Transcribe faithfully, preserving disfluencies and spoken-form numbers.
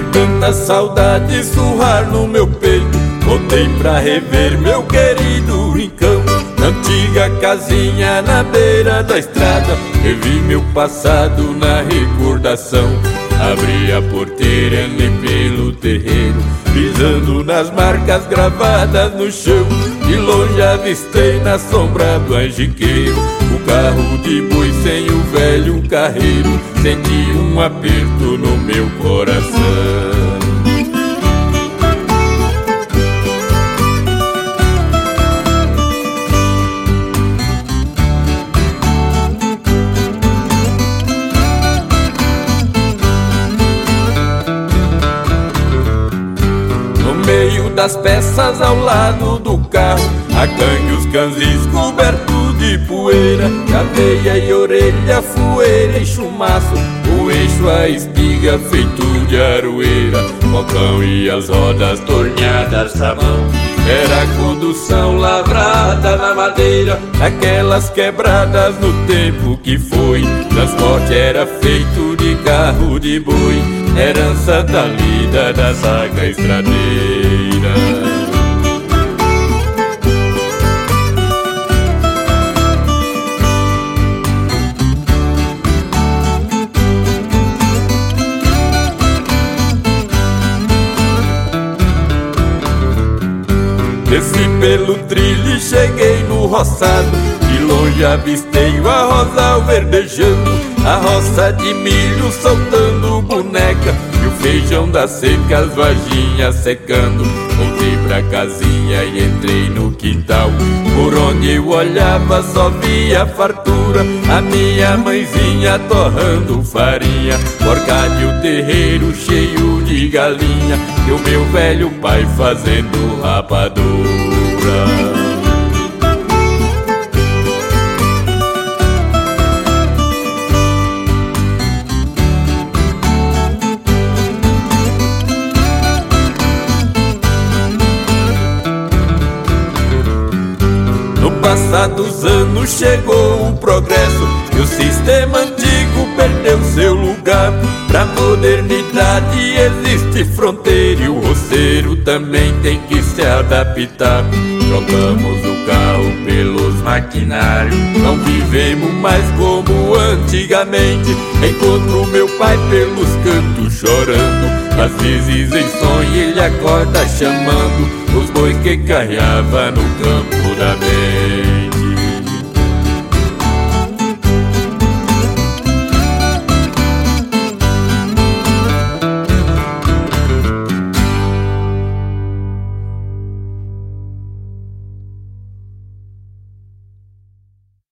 tanta saudade surrar no meu peito, voltei pra rever meu querido rincão. Na antiga casinha na beira da estrada, revi meu passado na recordação. Abri a porteira, andei pelo terreiro, pisando nas marcas gravadas no chão. De longe avistei na sombra do angiqueiro o carro de boi sem o velho carreiro. Senti um aperto no meu coração. Das peças ao lado do carro, a gangue os canzis cobertos de poeira, caveia e orelha, foeira e chumaço, o eixo a espiga feito de aroeira, bocão e as rodas torneadas à mão. Era a condução lavrada na madeira, aquelas quebradas no tempo que foi. Transporte era feito de carro de boi, herança da lida da saga estradeira. Desci pelo trilho e cheguei no roçado, de longe avistei o arrozal verdejando, a roça de milho soltando boneca e o feijão das secas, vaginhas secando. Voltei pra casinha e entrei no quintal, por onde eu olhava só via fartura, a minha mãezinha torrando farinha, porcalho o terreiro cheio de galinha e o meu velho pai fazendo rapadura. Passados anos chegou o progresso e o sistema antigo perdeu seu lugar. Pra modernidade existe fronteira e o roceiro também tem que se adaptar. Trocamos o carro pelos maquinários, não vivemos mais como antigamente. Encontro meu pai pelos cantos chorando, às vezes em sonho ele acorda chamando os bois que carreava no campo da beira.